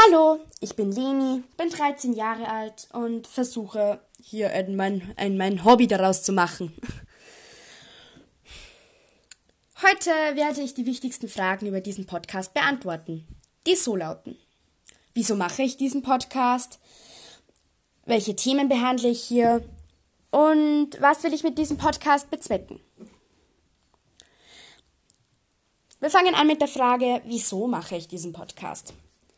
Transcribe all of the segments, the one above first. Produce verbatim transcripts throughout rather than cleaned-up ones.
Hallo, ich bin Leni, bin dreizehn Jahre alt und versuche hier ein, mein, ein, mein Hobby daraus zu machen. Heute werde ich die wichtigsten Fragen über diesen Podcast beantworten, die so lauten: Wieso mache ich diesen Podcast? Welche Themen behandle ich hier? Und was will ich mit diesem Podcast bezwecken? Wir fangen an mit der Frage, wieso mache ich diesen Podcast?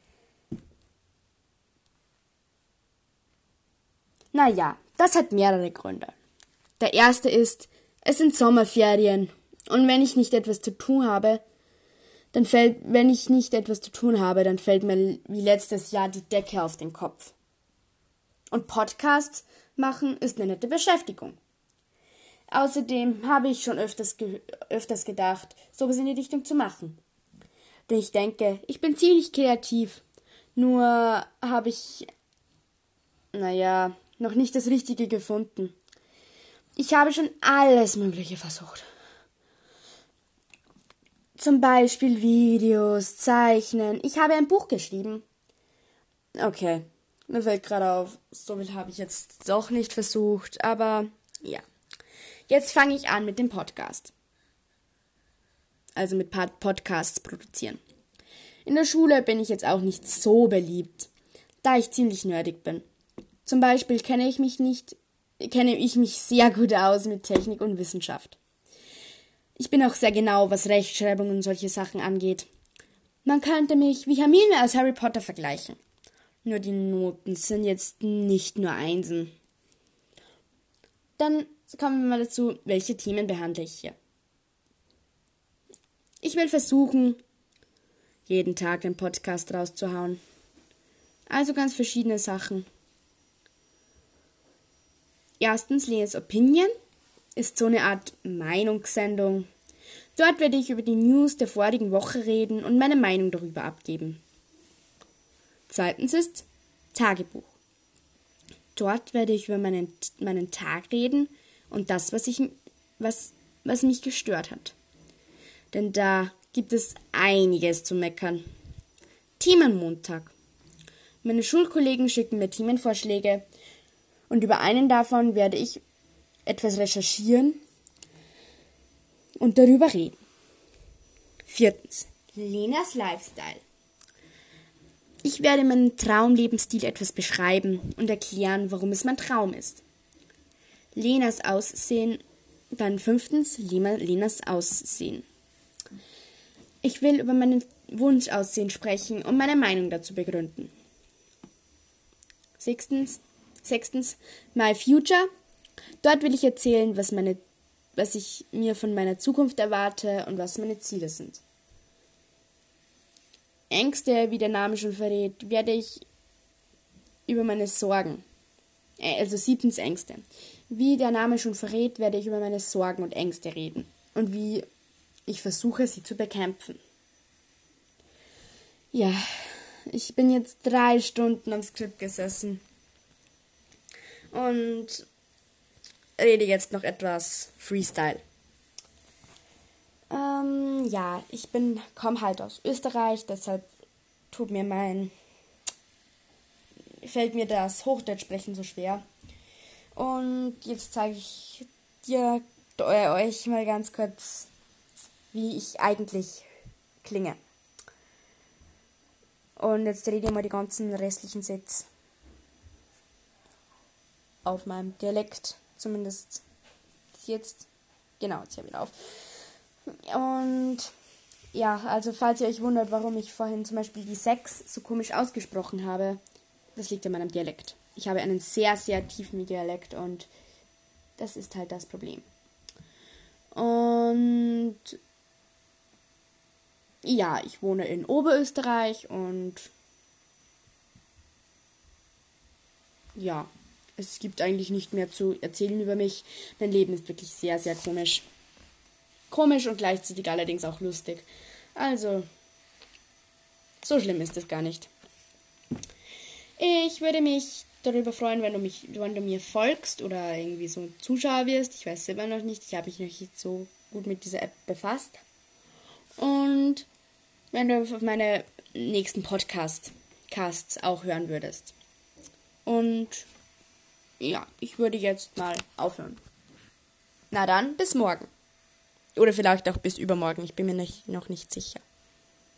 Naja, das hat mehrere Gründe. Der erste ist, es sind Sommerferien und wenn ich nicht etwas zu tun habe, dann fällt, wenn ich nicht etwas zu tun habe, dann fällt mir wie letztes Jahr die Decke auf den Kopf. Und Podcasts machen ist eine nette Beschäftigung. Außerdem habe ich schon öfters, ge- öfters gedacht, sowas in die Richtung zu machen. Denn ich denke, ich bin ziemlich kreativ, nur habe ich, naja, noch nicht das Richtige gefunden. Ich habe schon alles Mögliche versucht. Zum Beispiel Videos, Zeichnen. Ich habe ein Buch geschrieben. Okay, mir fällt gerade auf, so viel habe ich jetzt doch nicht versucht, aber ja. Jetzt fange ich an mit dem Podcast. Also mit Podcasts produzieren. In der Schule bin ich jetzt auch nicht so beliebt, da ich ziemlich nerdig bin. Zum Beispiel kenne ich mich nicht, kenne ich mich sehr gut aus mit Technik und Wissenschaft. Ich bin auch sehr genau, was Rechtschreibung und solche Sachen angeht. Man könnte mich wie Hermine aus Harry Potter vergleichen. Nur die Noten sind jetzt nicht nur Einsen. Dann kommen wir mal dazu, welche Themen behandle ich hier. Ich will versuchen, jeden Tag einen Podcast rauszuhauen. Also ganz verschiedene Sachen. Erstens, Lenis Opinion ist so eine Art Meinungssendung. Dort werde ich über die News der vorigen Woche reden und meine Meinung darüber abgeben. Zweitens ist Tagebuch. Dort werde ich über meinen, meinen Tag reden und das, was, ich, was, was mich gestört hat. Denn da gibt es einiges zu meckern. Themenmontag. Meine Schulkollegen schicken mir Themenvorschläge und über einen davon werde ich etwas recherchieren und darüber reden. Viertens. Lenas Lifestyle. Ich werde meinen Traumlebensstil etwas beschreiben und erklären, warum es mein Traum ist. Lenas Aussehen. Dann fünftens. Lenas Aussehen. Ich will über meinen Wunschaussehen sprechen und meine Meinung dazu begründen. Sechstens. Sechstens, My Future. Dort will ich erzählen, was, meine, was ich mir von meiner Zukunft erwarte und was meine Ziele sind. Ängste, wie der Name schon verrät, werde ich über meine Sorgen, äh, also siebtens Ängste. Wie der Name schon verrät, werde ich über meine Sorgen und Ängste reden und wie ich versuche, sie zu bekämpfen. Ja, ich bin jetzt drei Stunden am Skript gesessen. Und rede jetzt noch etwas Freestyle. Ähm, ja, ich bin, komme halt aus Österreich, deshalb tut mir mein, fällt mir das Hochdeutsch-Sprechen so schwer. Und jetzt zeige ich dir, äh, euch mal ganz kurz, wie ich eigentlich klinge. Und jetzt rede ich mal die ganzen restlichen Sätze auf meinem Dialekt, zumindest jetzt, genau, jetzt hier wieder auf. Und ja, also falls ihr euch wundert, warum ich vorhin zum Beispiel die sechs so komisch ausgesprochen habe, das liegt an meinem Dialekt. Ich habe einen sehr, sehr tiefen Dialekt und das ist halt das Problem. Und ja, ich wohne in Oberösterreich und ja, es gibt eigentlich nicht mehr zu erzählen über mich. Mein Leben ist wirklich sehr, sehr komisch. Komisch und gleichzeitig allerdings auch lustig. Also, so schlimm ist es gar nicht. Ich würde mich darüber freuen, wenn du, mich, wenn du mir folgst oder irgendwie so Zuschauer wirst. Ich weiß selber noch nicht. Ich habe mich noch nicht so gut mit dieser App befasst. Und wenn du auf meine nächsten Podcast Podcasts auch hören würdest. Und ja, ich würde jetzt mal aufhören. Na dann, bis morgen. Oder vielleicht auch bis übermorgen, ich bin mir nicht, noch nicht sicher.